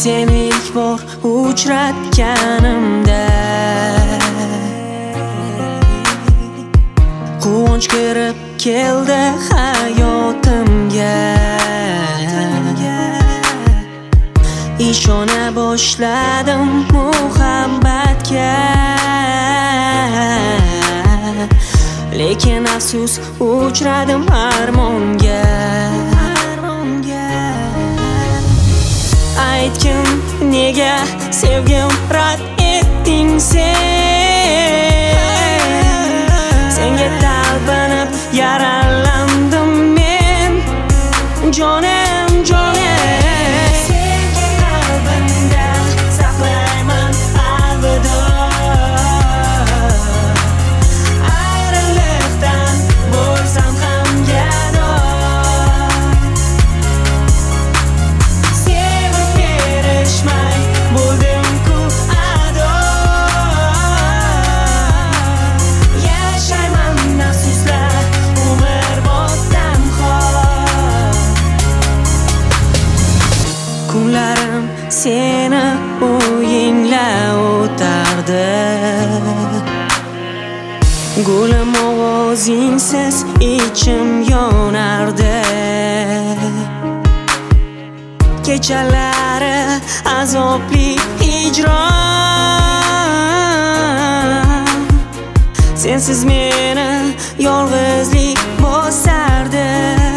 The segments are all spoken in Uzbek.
seni ilk bor uchratganimda quvonch kirib keldi hayotimga. Ishona boshladim muhabbatga, lekin afsus uchradim armonga. Aytgin nega sevgim rad etding sen? Senga talpinib yaralandim men, jonim jonim. Sevgi qalbimda saqlayman alvido, ayriliqdan bo'lsam ham gado. Sevib berishmay bo'ldim-ku ado, yashayman afsuslar umrbod tanho. Kunlarim seni o'yingla o'tardi, gulim ovozingsiz ichim yonardi. Kechalari azobli hijron, sensiz meni yolg'izlik bosardi.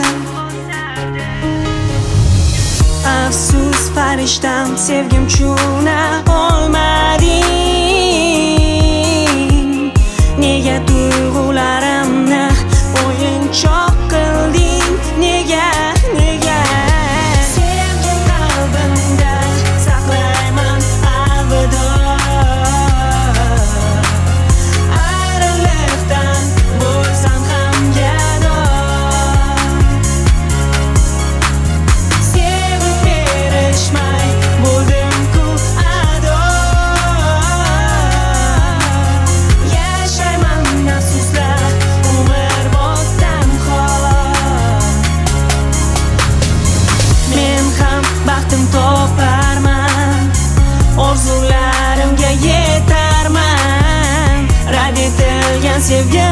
Afsus farishtam, sevgim cho'na olmading. Nega tuyg'ularimni o'yinchoq qilding? Nega sevgi qalbimda saqlayman alvido, ayriliqdan bo'lsam ham gado. Sevib berishmay bo'ldim-ku ado, yashayman afsuslar umrbod tanho. Men ham baxtim toparman, orzularimga yetarman. Rad etilgan sevgi